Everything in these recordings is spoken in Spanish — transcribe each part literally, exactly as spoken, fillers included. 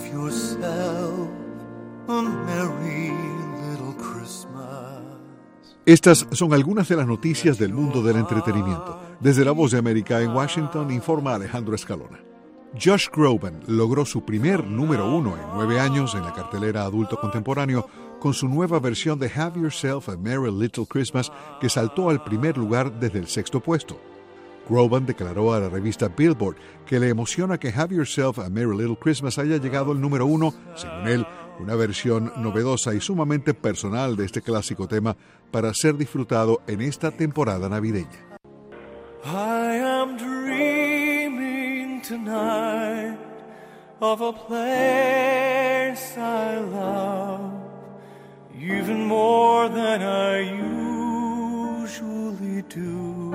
yourself a merry little Christmas. Estas son algunas de las noticias del mundo del entretenimiento. Desde La Voz de América en Washington, informa Alejandro Escalona. Josh Groban logró su primer número uno en nueve años en la cartelera adulto contemporáneo con su nueva versión de Have Yourself a Merry Little Christmas, que saltó al primer lugar desde el sexto puesto. Groban declaró a la revista Billboard que le emociona que Have Yourself a Merry Little Christmas haya llegado al número uno, según él, una versión novedosa y sumamente personal de este clásico tema para ser disfrutado en esta temporada navideña. I am dreaming tonight of a place I love, even more than I usually do.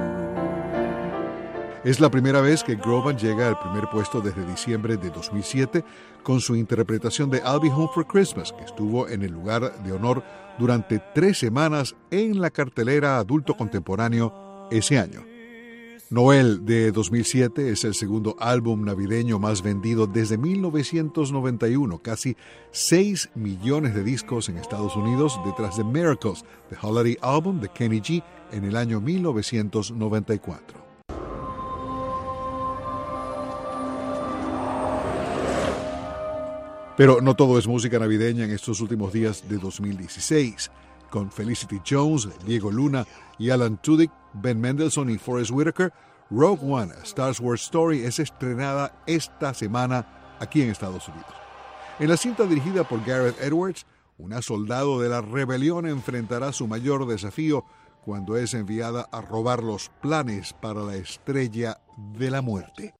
Es la primera vez que Groban llega al primer puesto desde diciembre de dos mil siete con su interpretación de I'll Be Home for Christmas, que estuvo en el lugar de honor durante tres semanas en la cartelera adulto contemporáneo ese año. Noel de dos mil siete es el segundo álbum navideño más vendido desde mil novecientos noventa y uno, casi seis millones de discos en Estados Unidos, detrás de Miracles, The Holiday Album de Kenny G en el año mil novecientos noventa y cuatro. Pero no todo es música navideña en estos últimos días de dos mil dieciséis. Con Felicity Jones, Diego Luna y Alan Tudyk, Ben Mendelsohn y Forest Whitaker, Rogue One, A Star Wars Story es estrenada esta semana aquí en Estados Unidos. En la cinta dirigida por Gareth Edwards, una soldado de la rebelión enfrentará su mayor desafío cuando es enviada a robar los planes para la Estrella de la Muerte.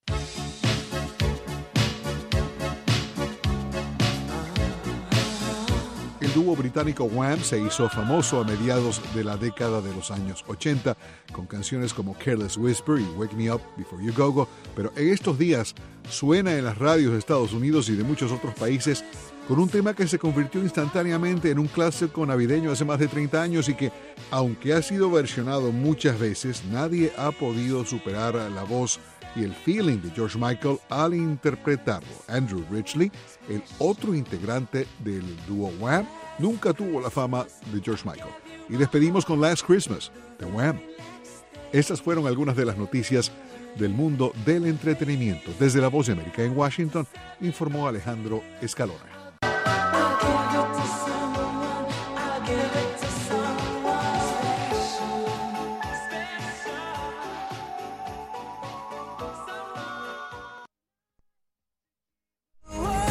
El dúo británico Wham se hizo famoso a mediados de la década de los años ochenta con canciones como Careless Whisper y Wake Me Up Before You Go Go, pero en estos días suena en las radios de Estados Unidos y de muchos otros países con un tema que se convirtió instantáneamente en un clásico navideño hace más de treinta años y que, aunque ha sido versionado muchas veces, nadie ha podido superar la voz y el feeling de George Michael al interpretarlo. Andrew Ridgeley, el otro integrante del dúo Wham, nunca tuvo la fama de George Michael. Y despedimos con Last Christmas de Wham. Estas fueron algunas de las noticias del mundo del entretenimiento. Desde La Voz de América en Washington, informó Alejandro Escalona. I'll give it to someone, I'll give it to